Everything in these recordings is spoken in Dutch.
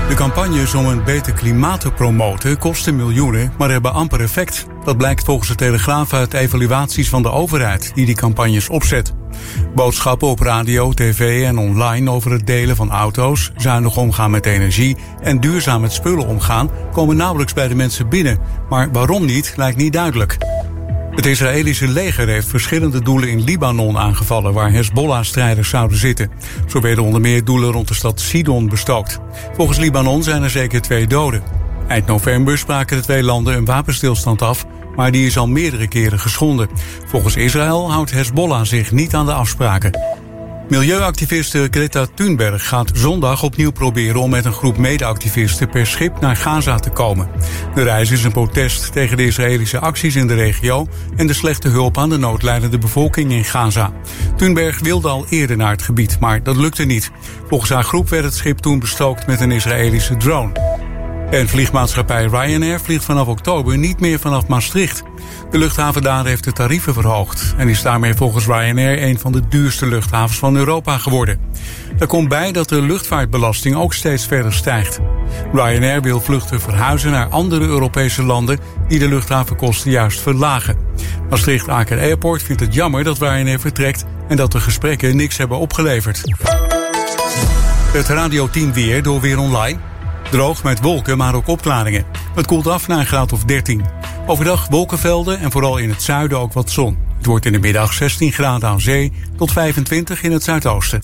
De campagnes om een beter klimaat te promoten kosten miljoenen, maar hebben amper effect. Dat blijkt volgens de Telegraaf uit evaluaties van de overheid die campagnes opzet. Boodschappen op radio, tv en online over het delen van auto's, zuinig omgaan met energie en duurzaam met spullen omgaan komen nauwelijks bij de mensen binnen. Maar waarom niet, lijkt niet duidelijk. Het Israëlische leger heeft verschillende doelen in Libanon aangevallen waar Hezbollah-strijders zouden zitten. Zo werden onder meer doelen rond de stad Sidon bestookt. Volgens Libanon zijn er zeker 2 doden. Eind november spraken de 2 landen een wapenstilstand af, maar die is al meerdere keren geschonden. Volgens Israël houdt Hezbollah zich niet aan de afspraken. Milieuactiviste Greta Thunberg gaat zondag opnieuw proberen om met een groep mede-activisten per schip naar Gaza te komen. De reis is een protest tegen de Israëlische acties in de regio en de slechte hulp aan de noodlijdende bevolking in Gaza. Thunberg wilde al eerder naar het gebied, maar dat lukte niet. Volgens haar groep werd het schip toen bestookt met een Israëlische drone. En vliegmaatschappij Ryanair vliegt vanaf oktober niet meer vanaf Maastricht. De luchthaven daar heeft de tarieven verhoogd en is daarmee volgens Ryanair een van de duurste luchthavens van Europa geworden. Daar komt bij dat de luchtvaartbelasting ook steeds verder stijgt. Ryanair wil vluchten verhuizen naar andere Europese landen die de luchthavenkosten juist verlagen. Maastricht-Aken Airport vindt het jammer dat Ryanair vertrekt en dat de gesprekken niks hebben opgeleverd. Het Radio 10 weer door Weer Online. Droog met wolken, maar ook opklaringen. Het koelt af naar een graad of 13. Overdag wolkenvelden en vooral in het zuiden ook wat zon. Het wordt in de middag 16 graden aan zee tot 25 in het zuidoosten.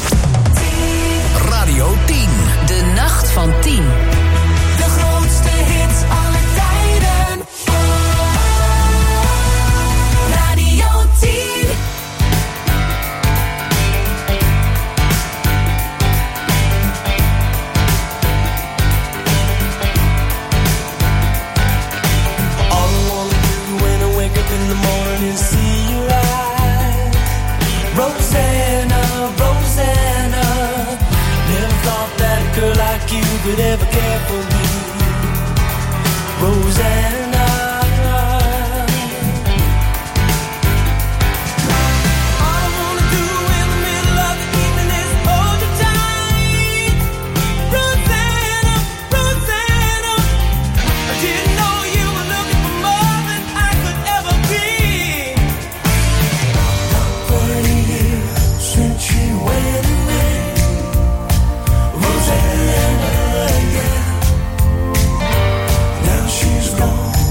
Radio 10. De nacht van 10. De grootste hits aller tijden. Radio 10. Could ever care for me, Rosanna. All I wanna do in the middle of the evening is hold you tight, Rosanna, Rosanna. I didn't know you were looking for more than I could ever be. 40 years since you went away, Rosanna. She's gone.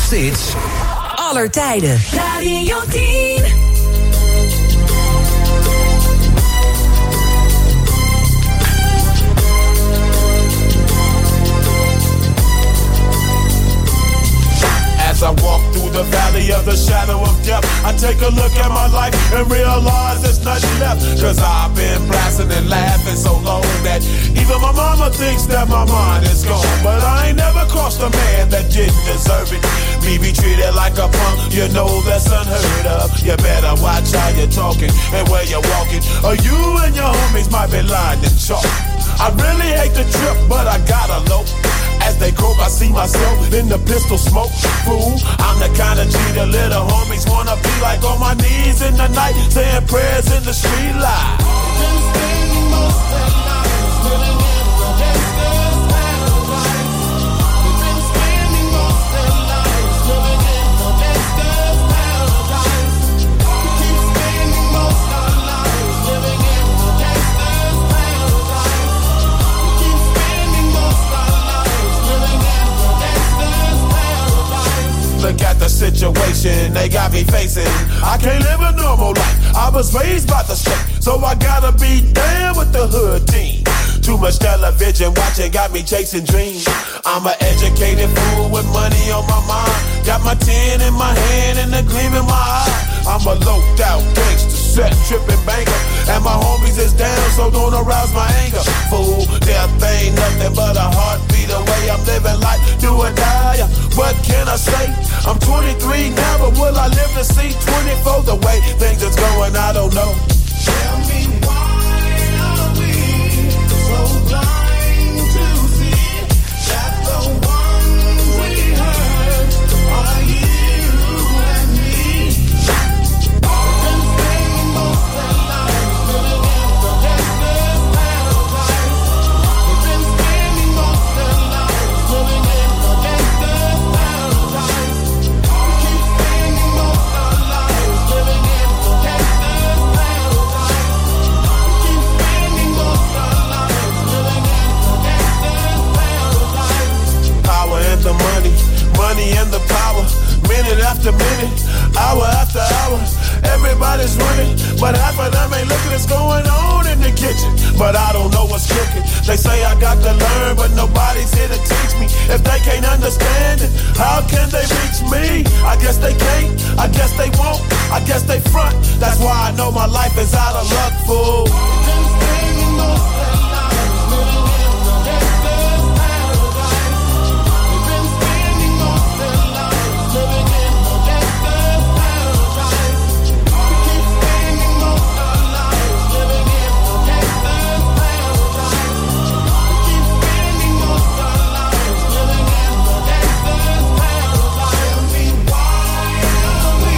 grootste hits aller tijden. Radio 10. As I walk through the valley of the shadow of death, I take a look at my life and realize there's nothing left. Cause I've been blasting and laughing so long that even my mama thinks that my mind is gone. But I ain't never crossed a man that didn't deserve it. Me be treated like a punk, you know that's unheard of. You better watch how you're talking and where you're walking, or you and your homies might be lying in chalk. I really hate the trip, but I gotta low. As they croak, I see myself in the pistol smoke. Fool, I'm the kind of G the little homies wanna be like, on my knees in the night, saying prayers in the street light. Been spending most of their lives living in the gangster's paradise. They've been spending most of their lives living in the gangster's paradise. We keep spending most of our lives living in the gangster's paradise. We keep spending most of our lives living in the gangster's paradise. Look at the situation they got me facing. I can't live a normal life. I was raised by the state, so I gotta be down with the hood team. Too much television watching got me chasing dreams. I'm an educated fool with money on my mind. Got my 10 in my hand and a gleam in my eye. I'm a loped out gangster, set tripping banker, and my homies is down, so don't arouse my anger. Fool, death ain't nothing but a heartbeat away. I'm living life, do or die. What can I say? I'm 23 now, but will I live to see 24? The way things is going, I don't know. Tell me why are we so blind to see that the ones we hurt are you and me? We've been spending most of our lives living in the gangster's paradise. We've been spending most of our lives living in the gangster's paradise. We keep spending most of our lives living in the gangster's paradise. We keep spending most of our lives living in the gangster's paradise. Power and the money, money and the power. Minute after minute, hour after hour, everybody's running, but half of them ain't looking what's going on in the kitchen. But I don't know what's cooking. They say I got to learn, but nobody's here to teach me. If they can't understand it, how can they reach me? I guess they can't, I guess they won't, I guess they front. That's why I know my life is out of luck, fool. Been spending most of their lives living in the gangster's paradise. We've been spending most of their lives living in the gangster's paradise. We keep spending most of our lives living in the gangster's paradise. We keep spending most of our lives living in the gangster's paradise. Tell me why are we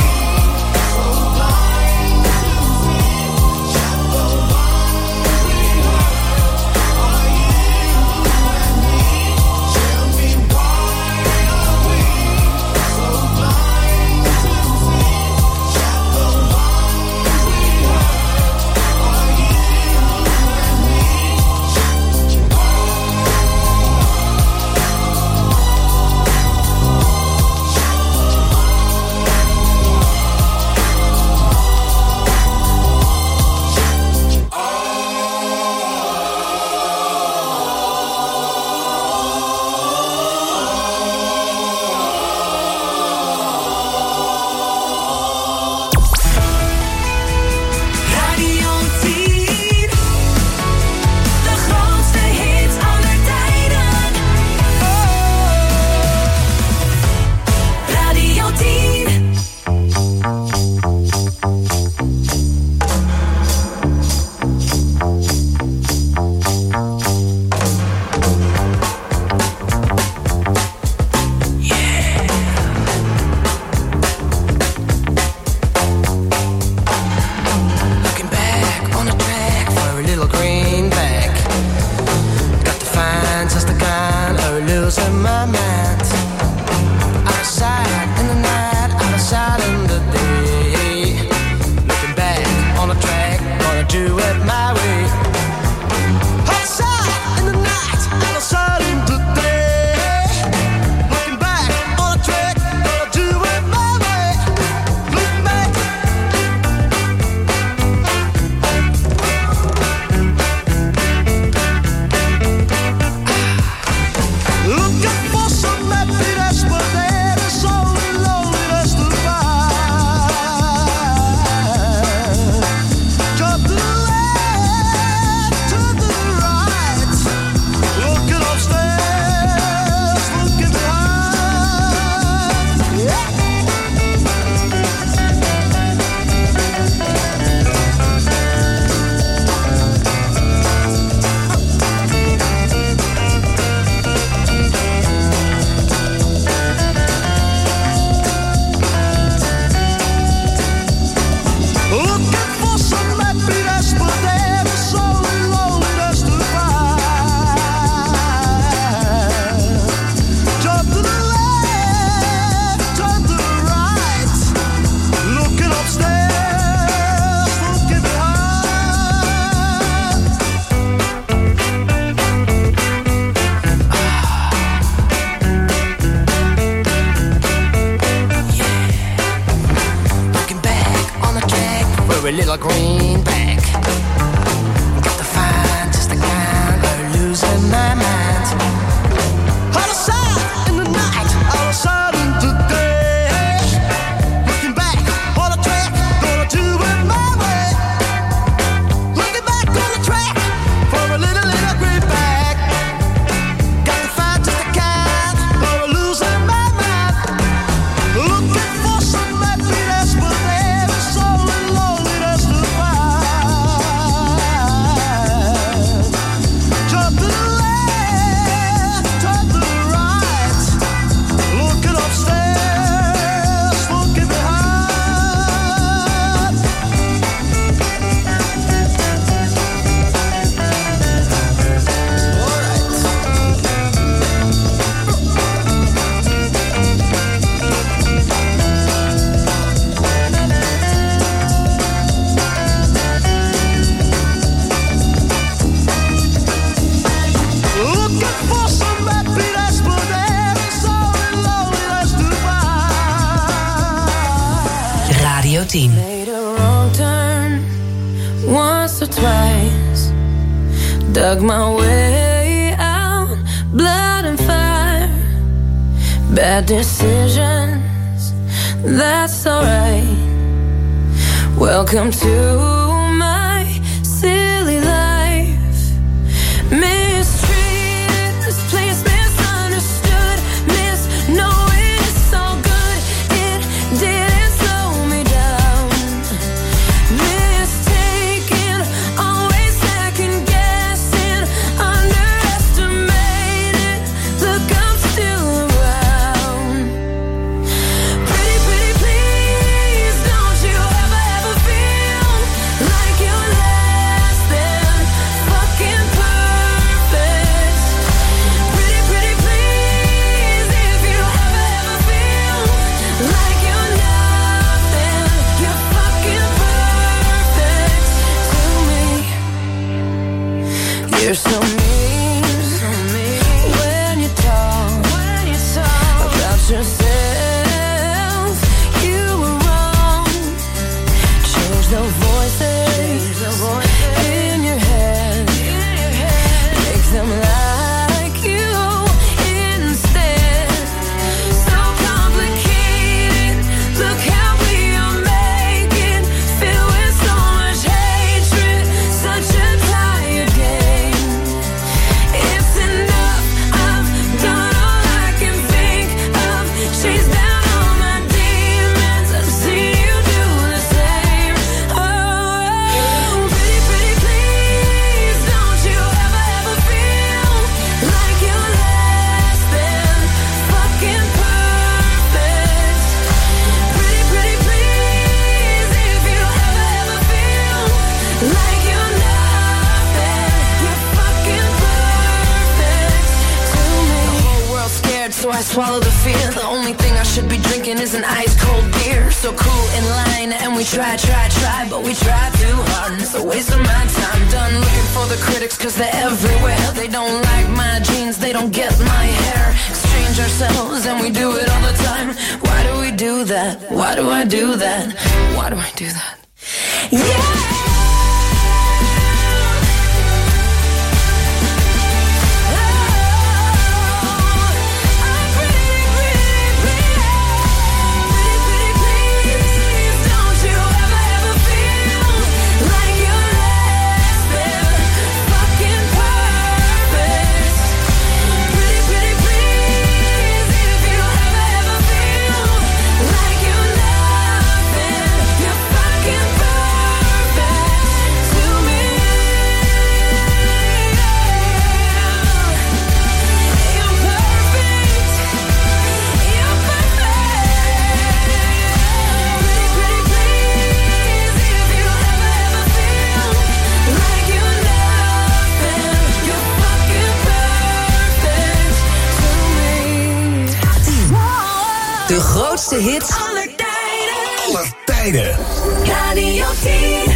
so blind to see that the ones we hurt are you and me? Tell me why are we so blind to see that the ones we hurt are you and me? Radio 10. De grootste hits aller tijden. Radio 10. Looking back on the track for a little greenback. Got to find just the kind of losing my mind. Out of sight in the night, out of sight in the day. Looking back on the track, gonna do it my way. Out of sight in the night, out of sight in the day. Looking back on the track, gonna a little greenback. Got to find just the kind of losing my mind. Out of sight in the night, out of sight in the day. Looking back on the track, gonna do it my way. Looking back on the track for a little greenback. Got to find just the kind of losing my mind. Looking for some happiness, but there is so loneliness to find. Jump to the left, turn to the right. Looking upstairs, looking behind. All right. Looking for some happiness, but there is so loneliness to find. Radio 10. Made a wrong turn once or twice. Dug my way out, blood and fire. Bad decisions, that's alright. Welcome to my silly life. Mistreated, this place misunderstood. Knowing it's all good, it didn't slow me down. Mistaken, always second guessing, underestimated. Look, I'm still around. Pretty, pretty please, don't you ever feel like you're less than fucking perfect. Pretty, pretty please, if you ever feel like you're nothing, you're fucking perfect to me. You're so mean when you talk about yourself. You were wrong. Change the voices in your head. Make them like you instead. So complicated. Look how we are making. Filled with so much hatred. Such a tired game. It's enough. I've done all I can think of. Chase down all my demons. I've seen you do the same. Oh, pretty, pretty please, don't you ever feel like you're less than fucking perfect. Pretty, pretty please, if you ever feel like you're nothing, you're fucking perfect to me. The whole world's scared, so I swallow the fear. The only thing I should be drinking is an ice cold beer. So cool in line, and we try, but we try too hard, and it's a waste of my time. Done looking for the critics, cause they're everywhere. They don't like my jeans, they don't get my hair. Exchange ourselves, and we do it all the time. Why do we do that? Why do I do that? Why do I do that? Yeah! De grootste hits aller tijden. Aller tijden. Radio 10.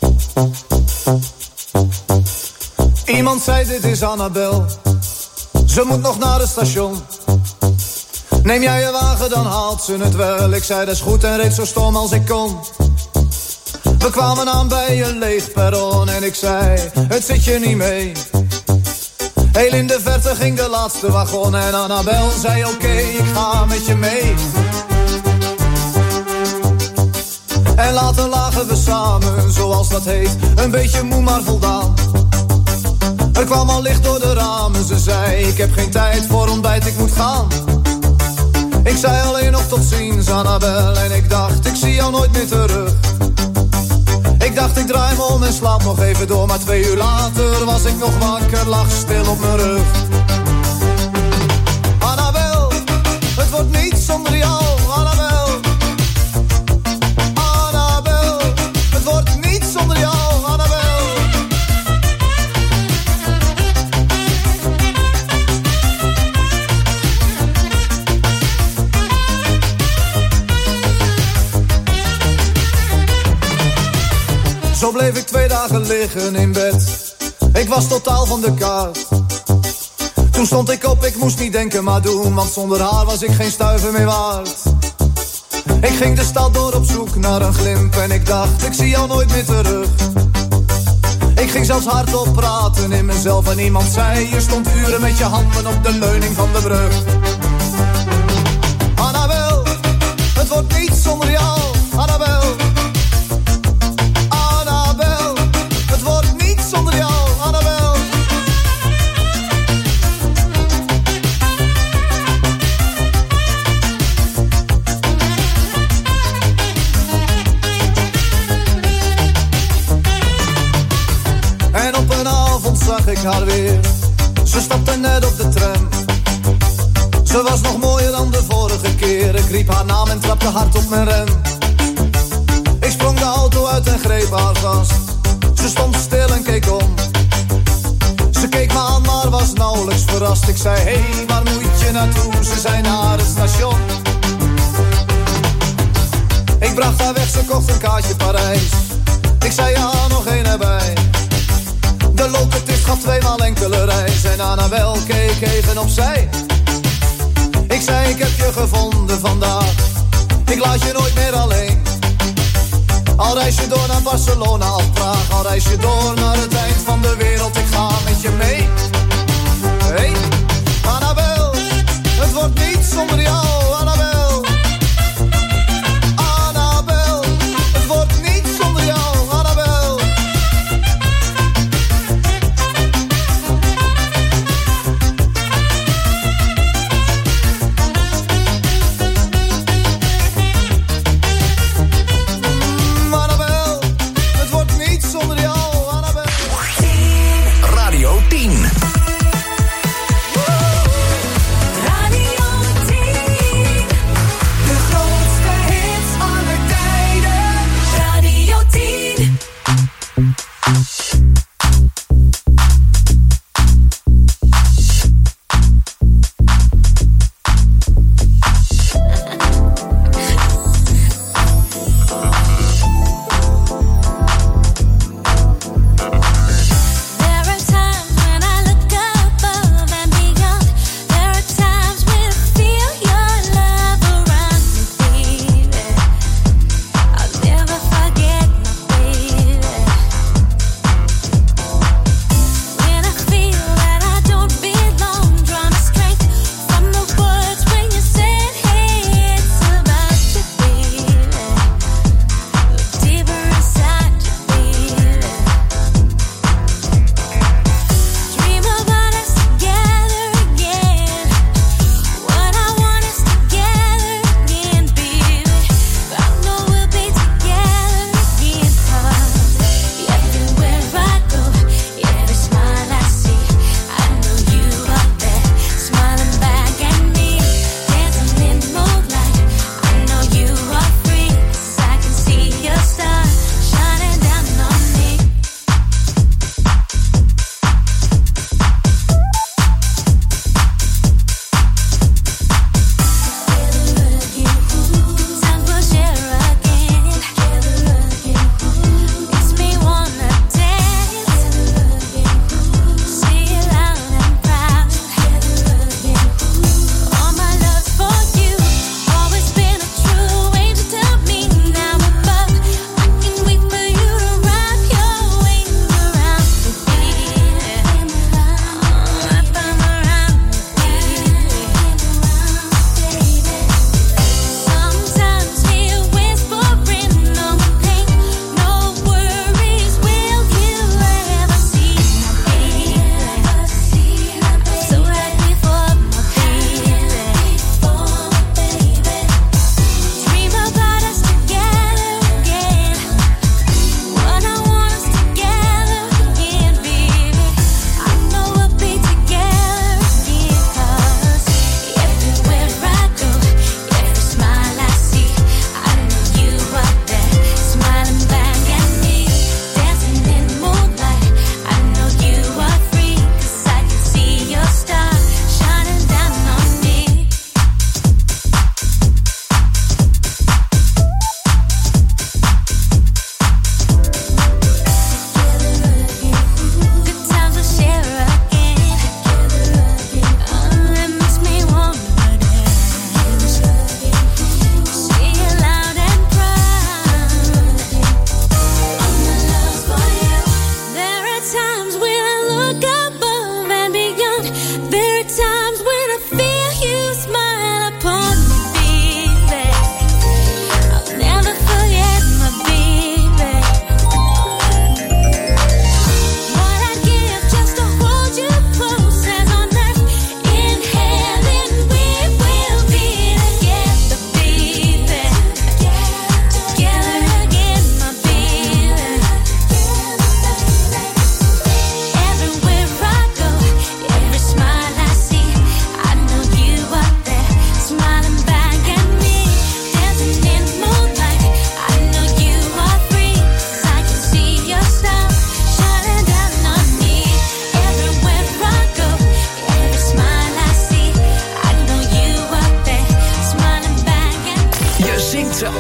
Iemand zei dit is Annabel. Ze moet nog naar het station. Neem jij je wagen, dan haalt ze het wel. Ik zei dat is goed en reed zo stom als ik kon. We kwamen aan bij een leeg perron en ik zei, het zit je niet mee. Heel in de verte ging de laatste wagon en Annabel zei oké, ik ga met je mee. En later lagen we samen, zoals dat heet, een beetje moe maar voldaan. Er kwam al licht door de ramen, ze zei, ik heb geen tijd voor ontbijt, ik moet gaan. Ik zei alleen nog tot ziens, Annabel, en ik dacht, ik zie jou nooit meer terug. Ik dacht, ik draai me om en slaap nog even door, maar 2 uur later was ik nog wakker, lag stil op mijn rug. Annabel, het wordt niet zonder jou, Annabel. Annabel, het wordt niet zonder jou, Annabel. Zo bleef ik 2 dagen liggen in bed. Ik was totaal van de kaart. Toen stond ik op, ik moest niet denken maar doen, want zonder haar was ik geen stuiver meer waard. Ik ging de stad door op zoek naar een glimp en ik dacht, ik zie jou nooit meer terug. Ik ging zelfs hardop praten in mezelf en iemand zei, je stond uren met je handen op de leuning van de brug. Annabel, het wordt niet zonder jou, Annabel. Het wordt niet zonder jou, Annabel. En op een avond zag ik haar weer. Ze stapte net op de tram. Ze was nog mooier dan de vorige keer. Ik riep haar naam en trapte hard op mijn rem. Ik sprong de auto uit en greep haar vast. Ze stond stil en keek om. Ze keek me aan, maar was nauwelijks verrast. Ik zei, hey, waar moet je naartoe? Ze zei, naar het station. Ik bracht haar weg, ze kocht een kaartje Parijs. Ik zei, ja, nog 1 erbij. De locatist gaf 2 maal enkele reis. En Annabel keek even opzij. Ik zei, ik heb je gevonden vandaag. Ik laat je nooit meer alleen. Al reis je door naar Barcelona of Praag, al reis je door naar het eind van de wereld, ik ga met je mee. Hey, Annabel, het wordt niet zonder jou, Annabel. Annabel, het wordt niet zonder jou, Annabel. Radio 10.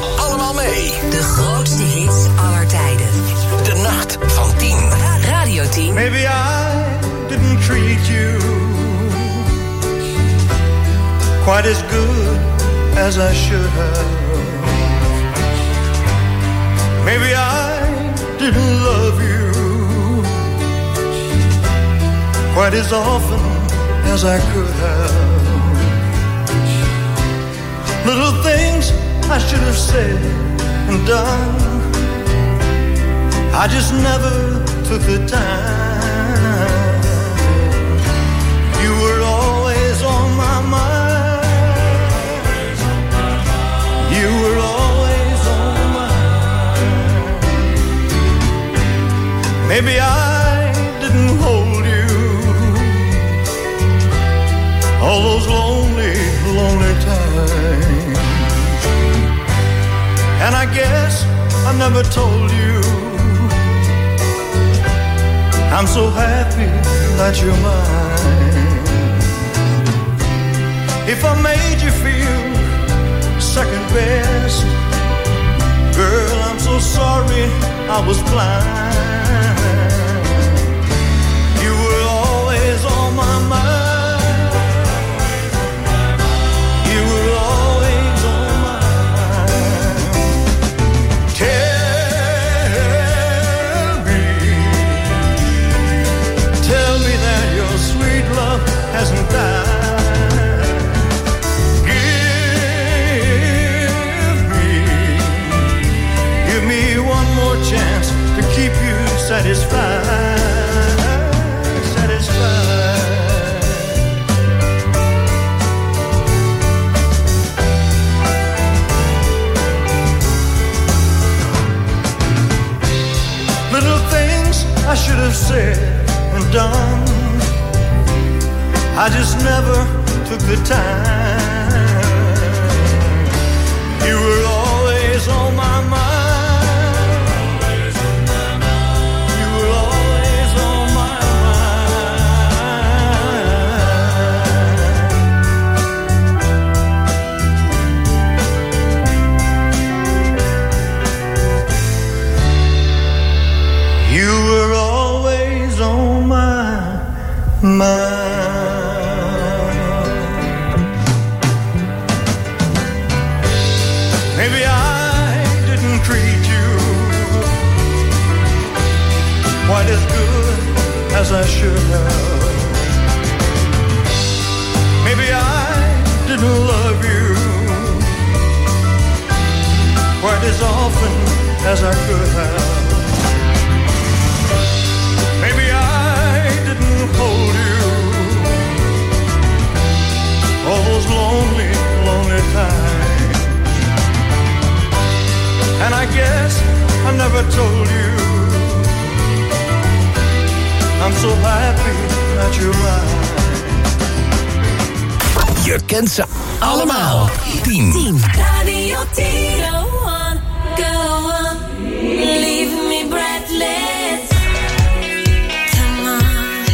allemaal mee. De grootste hits aller tijden. De nacht van 10. Radio 10. Maybe I didn't treat you quite as good as I should have. Maybe I didn't love you quite as often as I could have. Little things I should have said and done, I just never took the time. You were always on my mind. You were always on my mind. Maybe I didn't hold you all those lonely, lonely times. And I guess I never told you I'm so happy that you're mine. If I made you feel second best, girl, I'm so sorry I was blind. You were always on my mind. You were always on my mind. Tell me that your sweet love hasn't died. Give me one more chance to keep you satisfied. Satisfied. Little things I should have said and done, I just never took the time. You were always on my mind. You were always on my mind. You were always on my mind. Maybe I didn't treat you quite as good as I should have. Maybe I didn't love you quite as often as I could have. Maybe I didn't hold you all those lonely, lonely times. And I guess I never told you I'm so happy that you're mine. Je kent ze allemaal. 10. Radio 10. Go on, go on. Leave me breathless. Come on.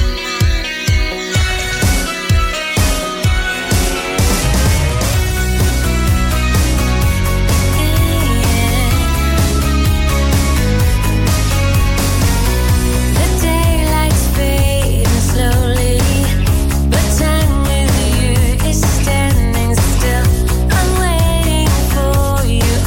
The daylight's fading slowly, but time with you is standing still. I'm waiting for you.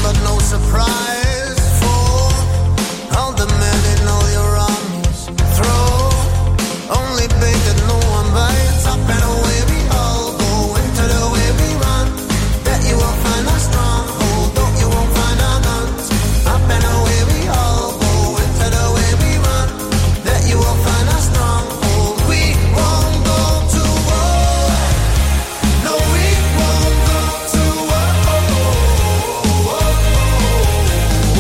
but no surprise for all the men in all your armies. Throw only bait that no one bites. Up and away we all go into the way we run. Bet you won't find us stronghold, though you won't find our guns. Up and away we all go into the way we run. Bet you won't find us stronghold. We won't go to war. No, we won't go to war.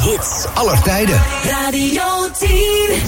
hits aller tijden. Radio 10.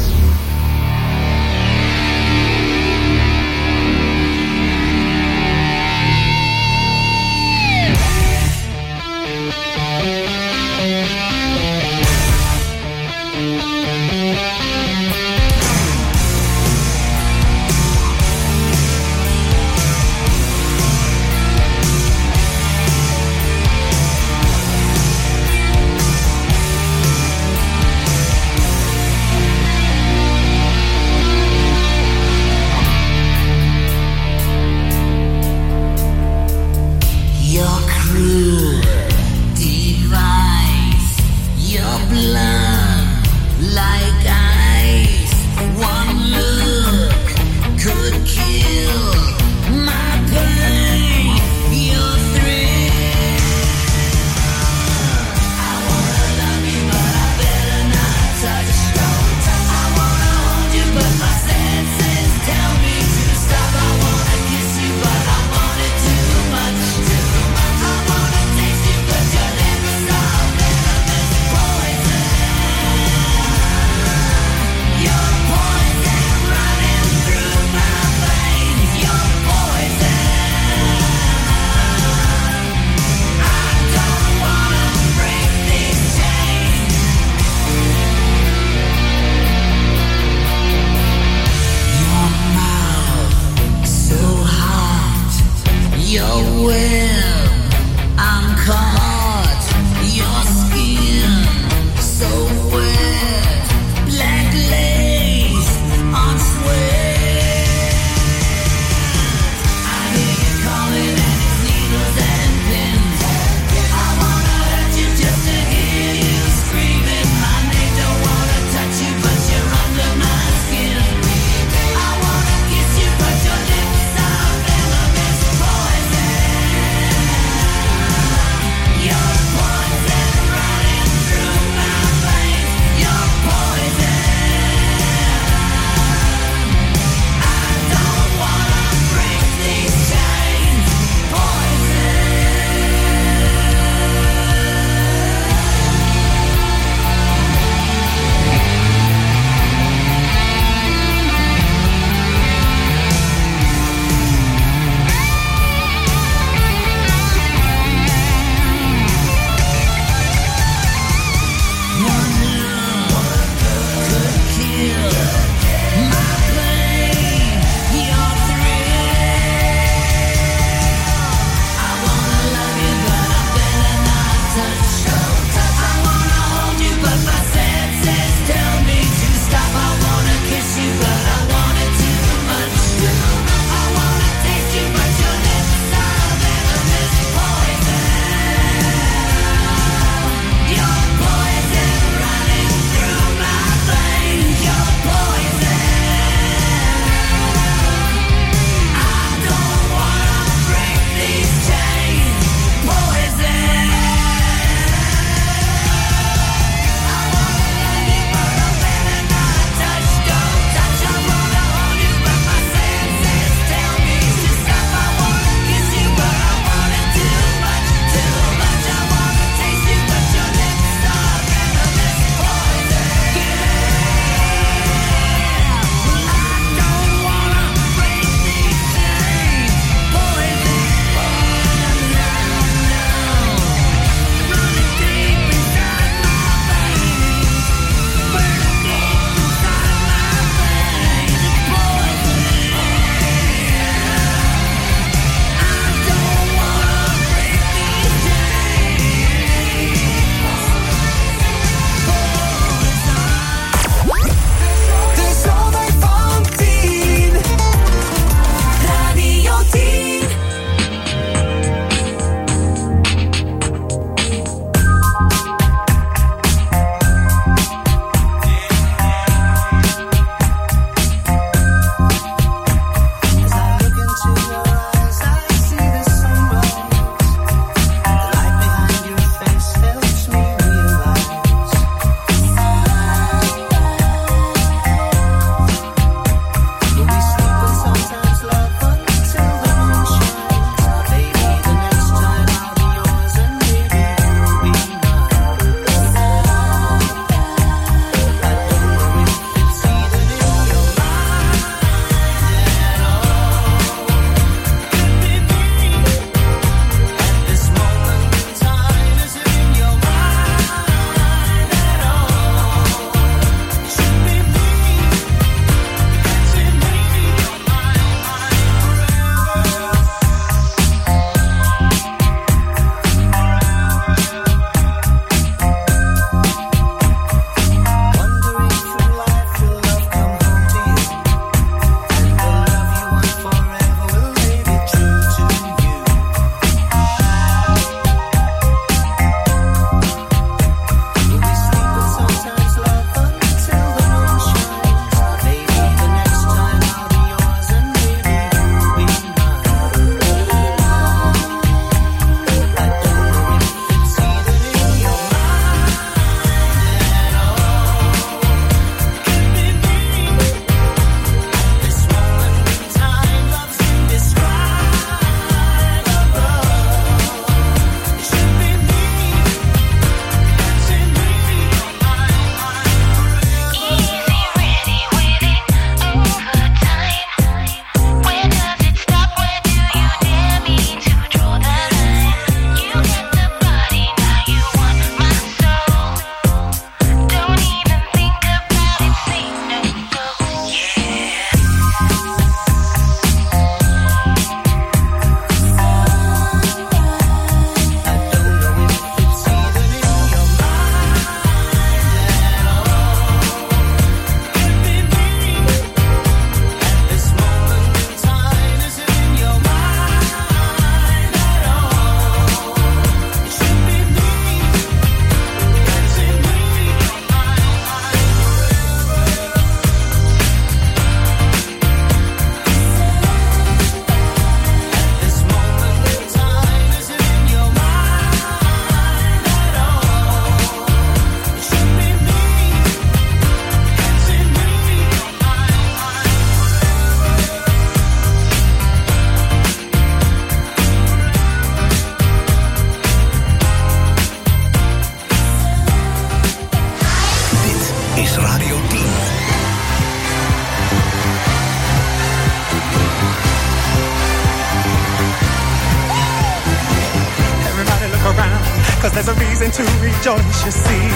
Everybody look around, 'cause there's a reason to rejoice, you see.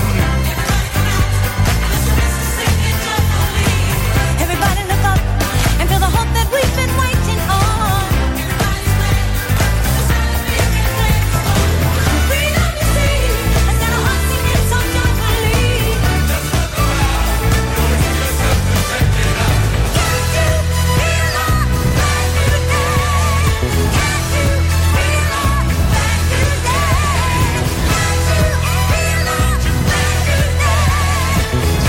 Everybody look up and feel the hope that we've been waiting on. Freedom you see, and then our hearts sing it so joyfully. Just look around, you'll see yourself to check it out. Can't you feel our brand new day? Can't you feel our brand new day? Can't you feel our brand new day?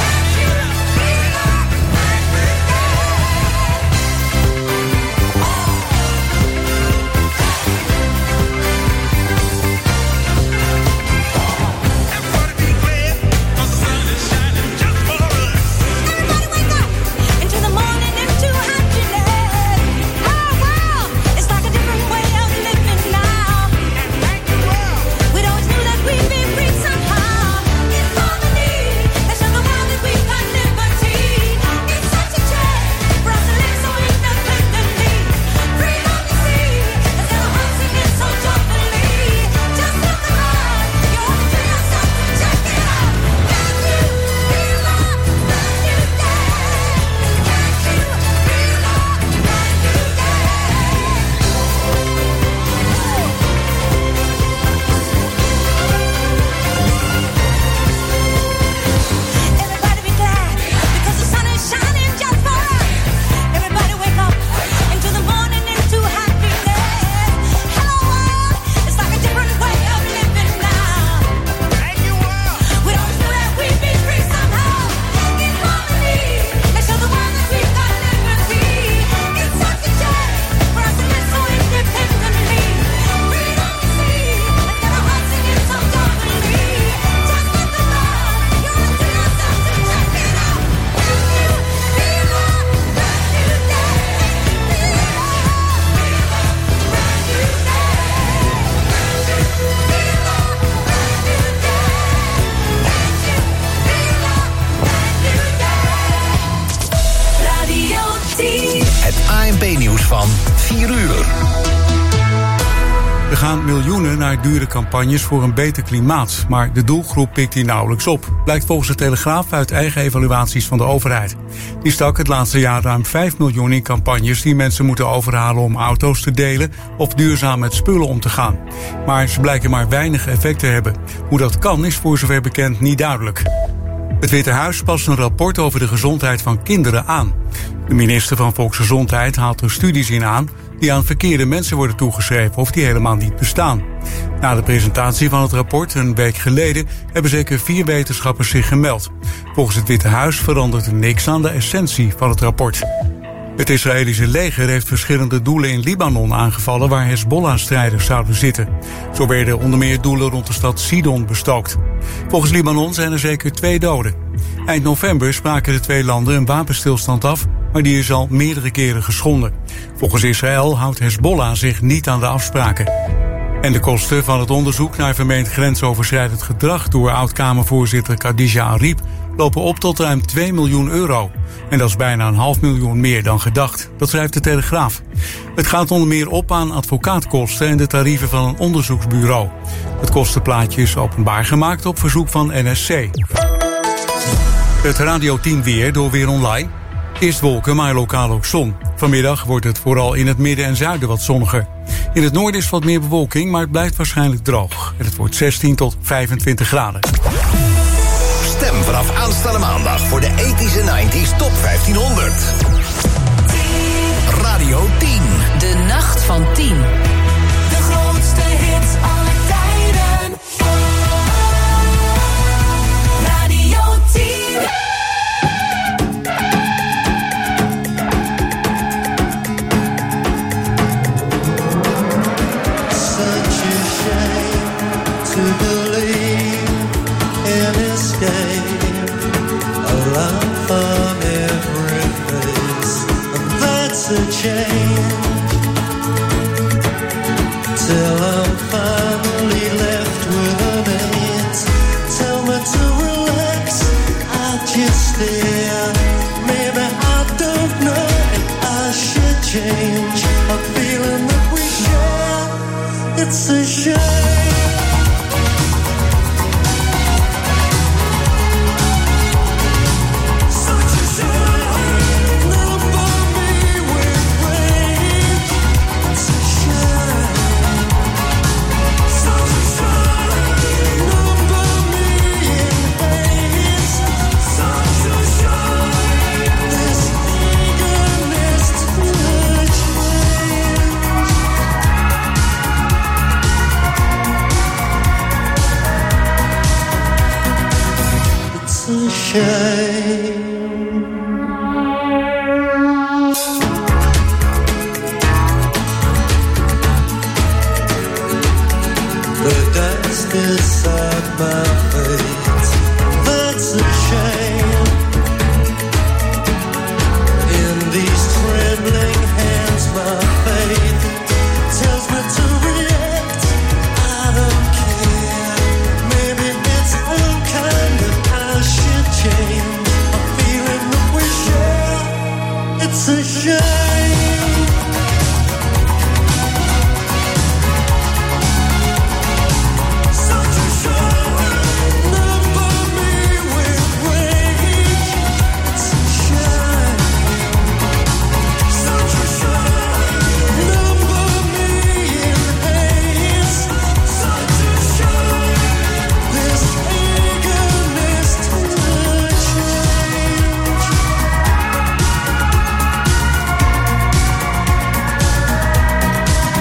ANP-nieuws van 4 uur. Er gaan miljoenen naar dure campagnes voor een beter klimaat, maar de doelgroep pikt die nauwelijks op. Blijkt volgens de Telegraaf uit eigen evaluaties van de overheid. Die stak het laatste jaar ruim 5 miljoen in campagnes die mensen moeten overhalen om auto's te delen of duurzaam met spullen om te gaan. Maar ze blijken maar weinig effect te hebben. Hoe dat kan is voor zover bekend niet duidelijk. Het Witte Huis past een rapport over de gezondheid van kinderen aan. De minister van Volksgezondheid haalt er studies in aan die aan verkeerde mensen worden toegeschreven of die helemaal niet bestaan. Na de presentatie van het rapport een week geleden hebben zeker 4 wetenschappers zich gemeld. Volgens het Witte Huis verandert er niks aan de essentie van het rapport. Het Israëlische leger heeft verschillende doelen in Libanon aangevallen waar Hezbollah-strijders zouden zitten. Zo werden onder meer doelen rond de stad Sidon bestookt. Volgens Libanon zijn er zeker 2 doden. Eind november spraken de 2 landen een wapenstilstand af, maar die is al meerdere keren geschonden. Volgens Israël houdt Hezbollah zich niet aan de afspraken. En de kosten van het onderzoek naar vermeend grensoverschrijdend gedrag door oud-Kamervoorzitter Khadija Arib lopen op tot ruim 2 miljoen euro. En dat is bijna 500.000 meer dan gedacht. Dat schrijft de Telegraaf. Het gaat onder meer op aan advocaatkosten en de tarieven van een onderzoeksbureau. Het kostenplaatje is openbaar gemaakt op verzoek van NSC. Het Radio 10 weer door Weer Online. Eerst wolken, maar lokaal ook zon. Vanmiddag wordt het vooral in het midden en zuiden wat zonniger. In het noorden is wat meer bewolking, maar het blijft waarschijnlijk droog. En het wordt 16 tot 25 graden. Stem vanaf aanstaande maandag voor de 80s en 90s Top 1500. Radio 10. De nacht van 10. De grootste hits aller tijden. Radio 10. Such a shame to believe in escape, a love change. A feeling that we share. It's a shame. The dust inside my face, that's a shame. In these trembling hands, my faith tells me to react. I don't care. Maybe it's unkind that I should change. A feeling that we share. It's a shame.